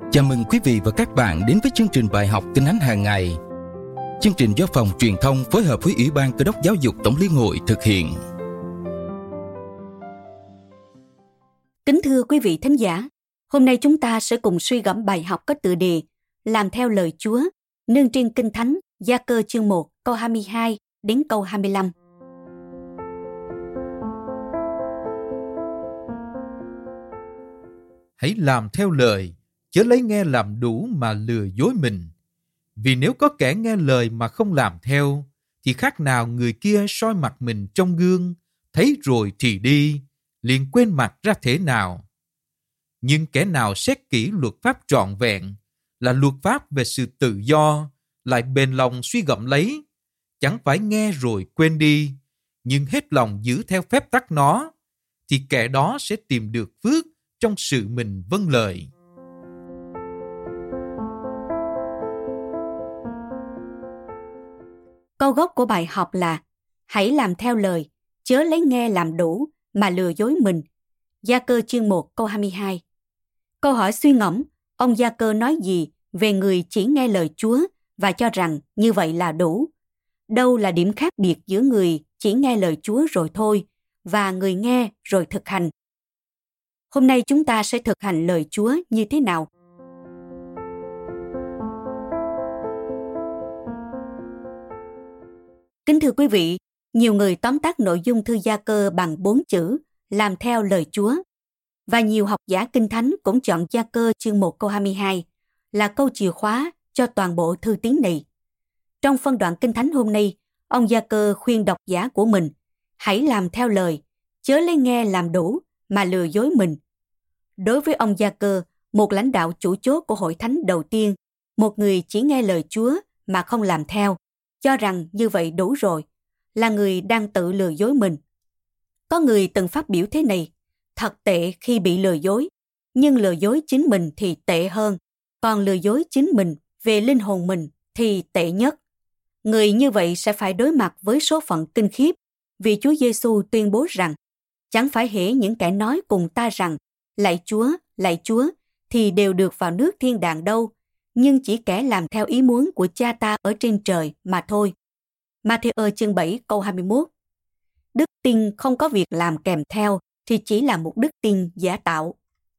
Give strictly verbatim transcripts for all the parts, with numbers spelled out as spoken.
Chào mừng quý vị và các bạn đến với chương trình bài học Kinh Thánh hàng ngày. Chương trình do Phòng Truyền thông phối hợp với Ủy ban Cơ đốc Giáo dục Tổng Liên hội thực hiện. Kính thưa quý vị thính giả, hôm nay chúng ta sẽ cùng suy gẫm bài học có tựa đề Làm theo lời Chúa, nương trên Kinh Thánh Gia-cơ chương một câu hai mươi hai đến câu hai mươi lăm. Hãy làm theo lời, chớ lấy nghe làm đủ mà lừa dối mình. Vì nếu có kẻ nghe lời mà không làm theo, thì khác nào người kia soi mặt mình trong gương, thấy rồi thì đi, liền quên mặt ra thế nào. Nhưng kẻ nào xét kỹ luật pháp trọn vẹn, là luật pháp về sự tự do, lại bền lòng suy gẫm lấy, chẳng phải nghe rồi quên đi, nhưng hết lòng giữ theo phép tắc nó, thì kẻ đó sẽ tìm được phước trong sự mình vâng lời. Câu gốc của bài học là hãy làm theo lời, chớ lấy nghe làm đủ mà lừa dối mình. Gia-cơ chương một câu hai mươi hai. Câu hỏi suy ngẫm, ông Gia-cơ nói gì về người chỉ nghe lời Chúa và cho rằng như vậy là đủ? Đâu là điểm khác biệt giữa người chỉ nghe lời Chúa rồi thôi và người nghe rồi thực hành? Hôm nay chúng ta sẽ thực hành lời Chúa như thế nào? Kính thưa quý vị, nhiều người tóm tắt nội dung thư Gia-cơ bằng bốn chữ làm theo lời Chúa. Và nhiều học giả Kinh Thánh cũng chọn Gia-cơ chương một câu hai mươi hai là câu chìa khóa cho toàn bộ thư tín này. Trong phân đoạn Kinh Thánh hôm nay, ông Gia-cơ khuyên độc giả của mình hãy làm theo lời, chớ lấy nghe làm đủ mà lừa dối mình. Đối với ông Gia-cơ, một lãnh đạo chủ chốt của hội thánh đầu tiên, một người chỉ nghe lời Chúa mà không làm theo, cho rằng như vậy đủ rồi, là người đang tự lừa dối mình. Có người từng phát biểu thế này: thật tệ khi bị lừa dối, nhưng lừa dối chính mình thì tệ hơn, còn lừa dối chính mình về linh hồn mình thì tệ nhất. Người như vậy sẽ phải đối mặt với số phận kinh khiếp, vì Chúa Giêsu tuyên bố rằng chẳng phải hễ những kẻ nói cùng ta rằng lạy Chúa, lạy Chúa thì đều được vào nước thiên đàng đâu, nhưng chỉ kẻ làm theo ý muốn của Cha ta ở trên trời mà thôi. Ma-thi-ơ chương bảy câu hai mươi mốt. Đức tin không có việc làm kèm theo thì chỉ là một đức tin giả tạo.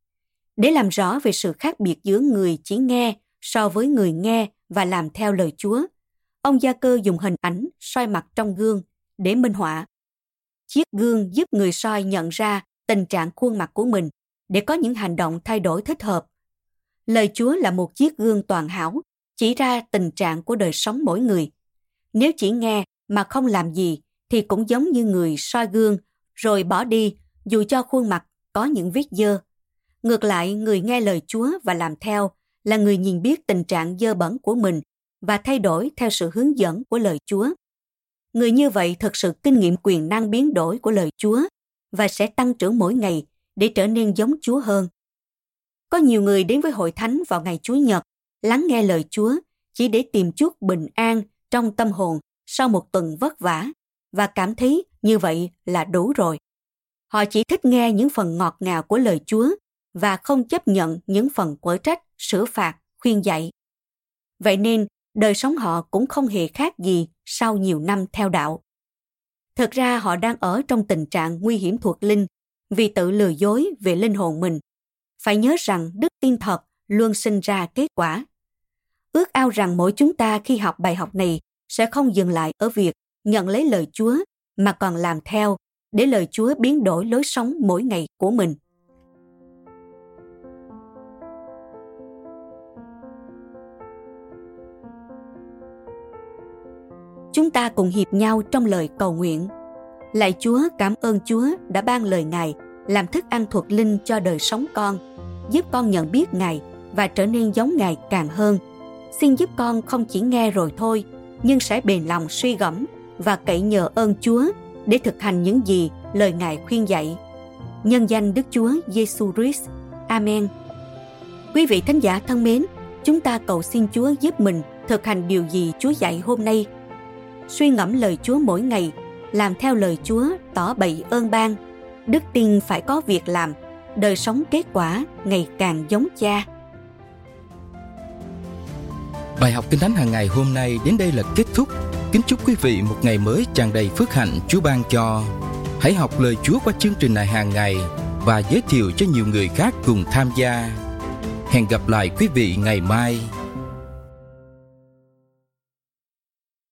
Để làm rõ về sự khác biệt giữa người chỉ nghe so với người nghe và làm theo lời Chúa, ông Gia-cơ dùng hình ảnh soi mặt trong gương để minh họa. Chiếc gương giúp người soi nhận ra tình trạng khuôn mặt của mình để có những hành động thay đổi thích hợp. Lời Chúa là một chiếc gương toàn hảo, chỉ ra tình trạng của đời sống mỗi người. Nếu chỉ nghe mà không làm gì thì cũng giống như người soi gương rồi bỏ đi dù cho khuôn mặt có những vết dơ. Ngược lại, người nghe lời Chúa và làm theo là người nhìn biết tình trạng dơ bẩn của mình và thay đổi theo sự hướng dẫn của lời Chúa. Người như vậy thực sự kinh nghiệm quyền năng biến đổi của lời Chúa và sẽ tăng trưởng mỗi ngày để trở nên giống Chúa hơn. Có nhiều người đến với hội thánh vào ngày Chủ nhật, lắng nghe lời Chúa chỉ để tìm chút bình an trong tâm hồn sau một tuần vất vả và cảm thấy như vậy là đủ rồi. Họ chỉ thích nghe những phần ngọt ngào của lời Chúa và không chấp nhận những phần quở trách, sửa phạt, khuyên dạy. Vậy nên, đời sống họ cũng không hề khác gì sau nhiều năm theo đạo. Thực ra họ đang ở trong tình trạng nguy hiểm thuộc linh vì tự lừa dối về linh hồn mình. Phải nhớ rằng đức tin thật luôn sinh ra kết quả. Ước ao rằng mỗi chúng ta khi học bài học này sẽ không dừng lại ở việc nhận lấy lời Chúa mà còn làm theo để lời Chúa biến đổi lối sống mỗi ngày của mình. Chúng ta cùng hiệp nhau trong lời cầu nguyện. Lạy Chúa, cảm ơn Chúa đã ban lời Ngài làm thức ăn thuộc linh cho đời sống con, giúp con nhận biết Ngài và trở nên giống Ngài càng hơn. Xin giúp con không chỉ nghe rồi thôi, nhưng sẽ bền lòng suy gẫm và cậy nhờ ơn Chúa để thực hành những gì lời Ngài khuyên dạy. Nhân danh Đức Chúa Giêsu Christ. Amen. Quý vị thính giả thân mến, chúng ta cầu xin Chúa giúp mình thực hành điều gì Chúa dạy hôm nay. Suy ngẫm lời Chúa mỗi ngày, làm theo lời Chúa, tỏ bày ơn ban. Đức tin phải có việc làm, đời sống kết quả ngày càng giống Cha. Bài học Kinh Thánh hàng ngày hôm nay đến đây là kết thúc. Kính chúc quý vị một ngày mới tràn đầy phước hạnh Chúa ban cho. Hãy học lời Chúa qua chương trình này hàng ngày và giới thiệu cho nhiều người khác cùng tham gia. Hẹn gặp lại quý vị ngày mai.